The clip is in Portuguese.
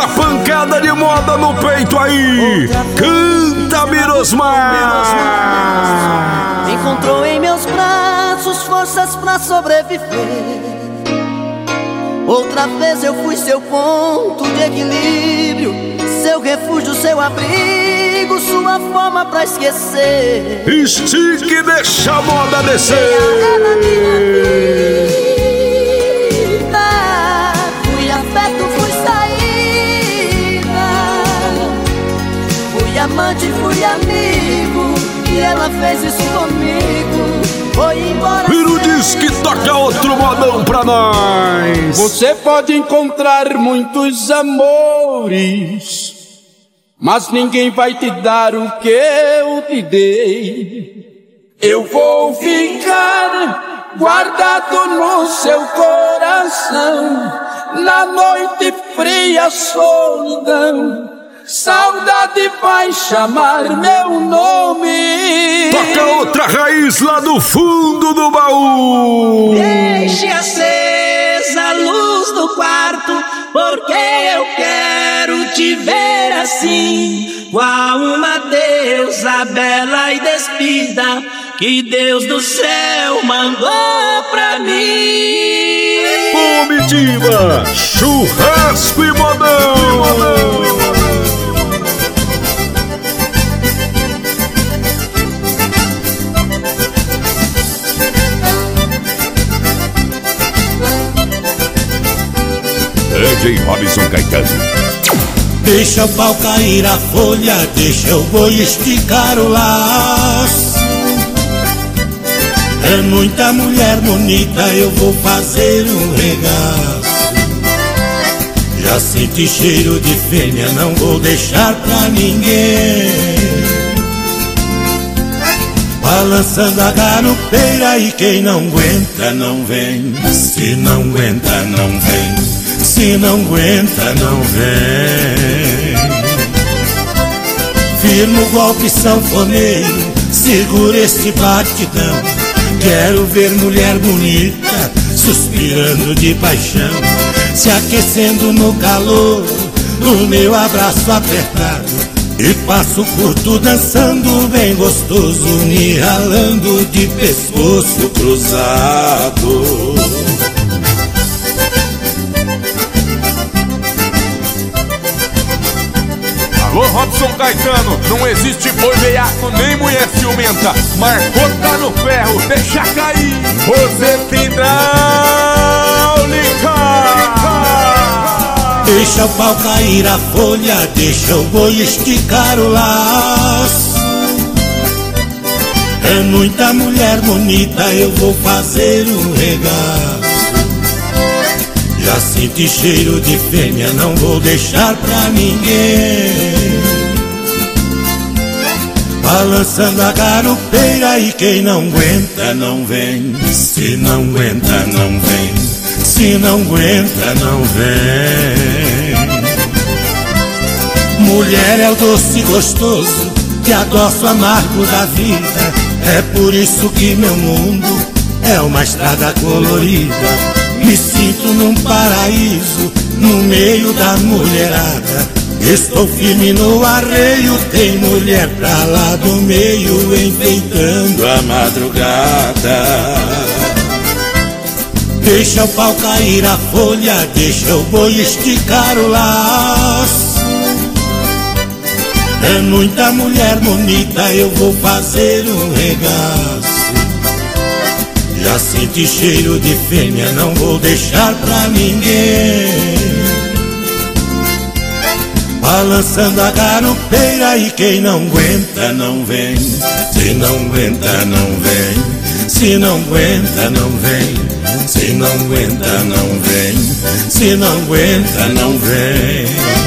uma pancada de moda no peito aí. Canta, Mirosmar. Encontrou em meus braços forças pra sobreviver. Outra vez eu fui seu ponto de equilíbrio, seu refúgio, seu abrigo, sua forma pra esquecer. Estique e deixa a moda descer. Na minha vida, fui afeto, fui saída, fui amante, fui amigo, e ela fez isso comigo. Foi embora. Piro diz que toca outro modão pra nós. Você pode encontrar muitos amores, mas ninguém vai te dar o que eu te dei. Eu vou ficar guardado no seu coração, na noite fria, solidão. Saudade vai chamar meu nome. Toca outra raiz lá do fundo do baú. Deixe acesa a luz do quarto, porque eu quero te ver assim, qual uma deusa bela e despida, que Deus do céu mandou pra mim. Comitiva, churrasco e modão. DJ Robson Caetano. Deixa o pau cair a folha, deixa o boi esticar o laço. É muita mulher bonita, eu vou fazer um regaço. Já senti cheiro de fêmea, não vou deixar pra ninguém. Balançando a garupeira e quem não aguenta não vem. Se não aguenta não vem. Se não aguenta, não vem. Firma o golpe sanfoneiro, segura este batidão. Quero ver mulher bonita, suspirando de paixão, se aquecendo no calor do meu abraço apertado. E passo curto dançando bem gostoso, me ralando de pescoço cruzado. Alô, Robson Caetano, não existe boi veiaco nem mulher ciumenta. Marcou, tá no ferro, deixa cair. Você hidráulica. Deixa o pau cair a folha, deixa o boi esticar o laço. É muita mulher bonita, eu vou fazer um regaço. Já senti cheiro de fêmea, não vou deixar pra ninguém. Balançando a garupeira e quem não aguenta não vem. Se não aguenta não vem. Se não aguenta não vem. Mulher é o doce gostoso que adoça o amargo da vida. É por isso que meu mundo é uma estrada colorida. Me sinto num paraíso, no meio da mulherada. Estou firme no arreio, tem mulher pra lá do meio, enfeitando a madrugada. Deixa o pau cair a folha, deixa o boi esticar o laço. É muita mulher bonita, eu vou fazer um regaço. Já senti cheiro de fêmea, não vou deixar pra ninguém. Balançando a garupeira e quem não aguenta não vem. Se não aguenta não vem. Se não aguenta não vem. Se não aguenta não vem. Se não aguenta não vem.